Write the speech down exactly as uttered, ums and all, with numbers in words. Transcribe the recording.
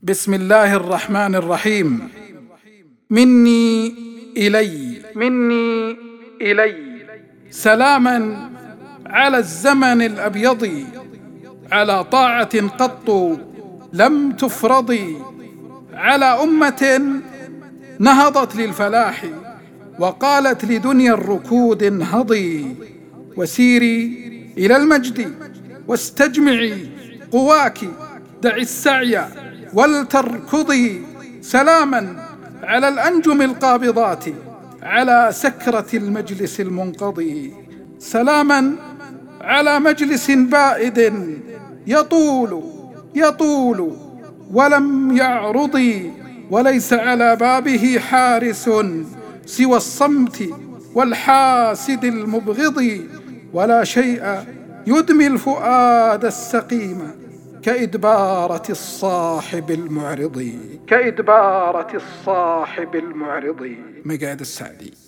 بسم الله الرحمن الرحيم. مني إلي مني إلي سلاما على الزمن الأبيض، على طاعة قط لم تفرض، على أمة نهضت للفلاح وقالت لدنيا الركود انهضي، وسيري إلى المجد واستجمعي قواك، دعي السعي ولتركضي. سلاما على الأنجم القابضات، على سكرة المجلس المنقضي. سلاما على مجلس بائد يطول يطول ولم يعرض، وليس على بابه حارس سوى الصمت والحاسد المبغض، ولا شيء يدمي الفؤاد السقيم كإدبارة الصاحب المعرض كإدبارة الصاحب المعرض. مقعد السعدي.